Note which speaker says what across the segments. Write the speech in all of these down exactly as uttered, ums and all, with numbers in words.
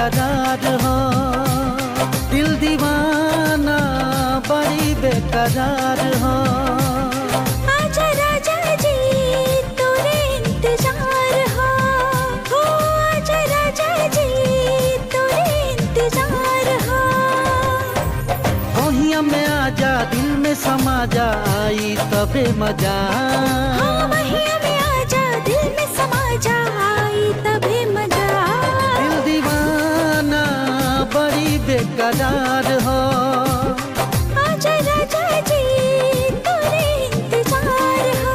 Speaker 1: बेकरार हो, दिल दीवाना बड़ी बेकरार हो।
Speaker 2: आजा राजा जी तोरे इंतजार हो, हो आजा राजा जी तोरे इंतजार हो।
Speaker 1: ओहिया में आजा दिल में समा जा, आई तबे मजा।
Speaker 2: हाँ वहिया में आजा दिल में समा जा, आई तबे मजा।
Speaker 1: दिल दीवाना बड़ी बेकरार हो,
Speaker 2: आजा राजा जी तोरे इंतजार हो।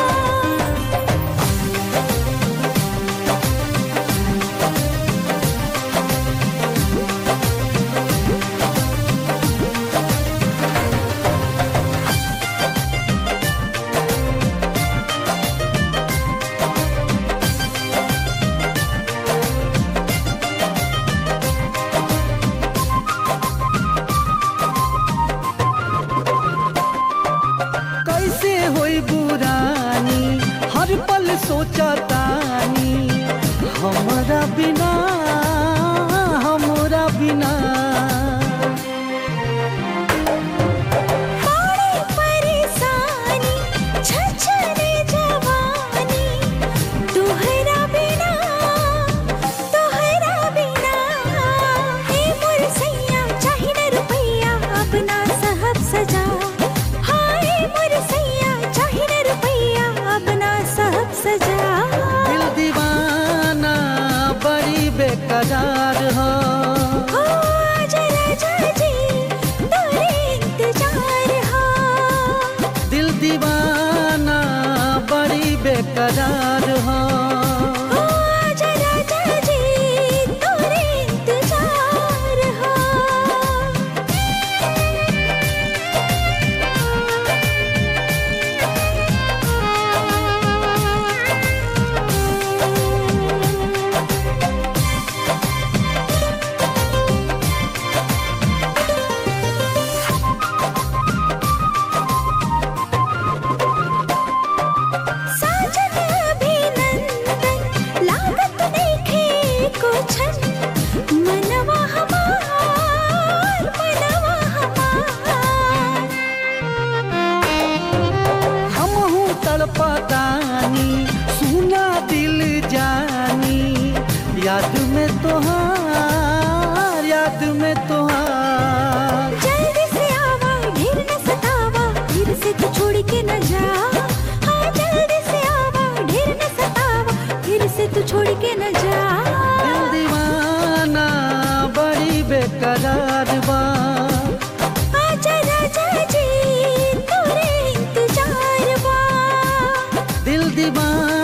Speaker 1: कैसे होई बुरानी हर पल सोचा तानी, हमरा बिना हमरा बिना।
Speaker 2: बड़ी परेशानी छछने जवानी, तोहरा बिना तोहरा बिना। हे मोर सैया चाहे न रुपैया अपना सहब सजा। हाय मोर सैया चाहे न रुपैया अपना सहब सजा।
Speaker 1: दिल दीवाना बड़ी बेकरार हो,
Speaker 2: हो आजा राजा जी तोरे इंतजार हो।
Speaker 1: दिल दीवाना बड़ी बेकरार हो।
Speaker 2: हो आजा राजा जी तोरे इंतजार हो। साजन अभिनंदन लागत देखे कुछन, मनवा हमार मनवा हमार।
Speaker 1: हमहू तड़पतानी सुना दिल जानी, याद में तोहार याद में तोहार।
Speaker 2: जल्दी से आवा ढेर न सतावा, फिर से तू छोड़ के न जा। हाँ जल्दी से आवा ढेर न सतावा, फिर से तू छोड़ के न जा।
Speaker 1: दिल दीवाना बड़ी बेकरार बा,
Speaker 2: आजा राजा जी तोरे इंतजार बा।
Speaker 1: दिल दीवाना